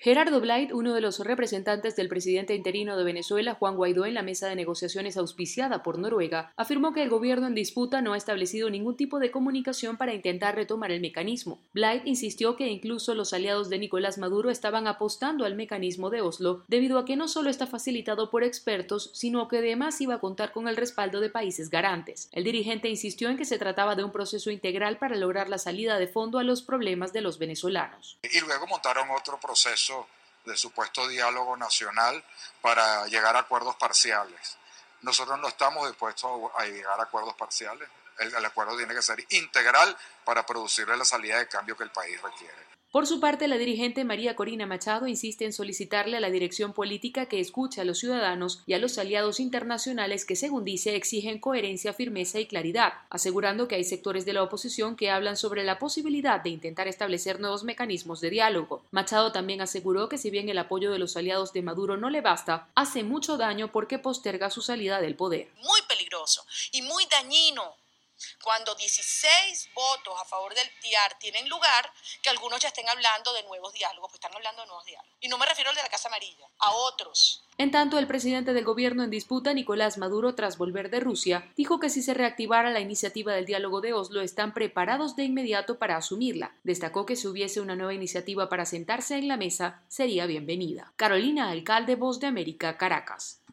Gerardo Blyth, uno de los representantes del presidente interino de Venezuela, Juan Guaidó, en la mesa de negociaciones auspiciada por Noruega, afirmó que el gobierno en disputa no ha establecido ningún tipo de comunicación para intentar retomar el mecanismo. Blyth insistió que incluso los aliados de Nicolás Maduro estaban apostando al mecanismo de Oslo, debido a que no solo está facilitado por expertos, sino que además iba a contar con el respaldo de países garantes. El dirigente insistió en que se trataba de un proceso integral para lograr la salida de fondo a los problemas de los venezolanos. Y luego montaron otro proceso de supuesto diálogo nacional para llegar a acuerdos parciales. Nosotros no estamos dispuestos a llegar a acuerdos parciales. El acuerdo tiene que ser integral para producirle la salida de cambio que el país requiere. Por su parte, la dirigente María Corina Machado insiste en solicitarle a la dirección política que escuche a los ciudadanos y a los aliados internacionales que, según dice, exigen coherencia, firmeza y claridad, asegurando que hay sectores de la oposición que hablan sobre la posibilidad de intentar establecer nuevos mecanismos de diálogo. Machado también aseguró que si bien el apoyo de los aliados de Maduro no le basta, hace mucho daño porque posterga su salida del poder. Muy peligroso y muy dañino cuando 16 votos a favor del TIAR tienen lugar, que algunos ya estén hablando de nuevos diálogos, pues están hablando de nuevos diálogos. Y no me refiero al de la Casa Amarilla, a otros. En tanto, el presidente del gobierno en disputa, Nicolás Maduro, tras volver de Rusia, dijo que si se reactivara la iniciativa del diálogo de Oslo, están preparados de inmediato para asumirla. Destacó que si hubiese una nueva iniciativa para sentarse en la mesa, sería bienvenida. Carolina Alcalde, Voz de América, Caracas.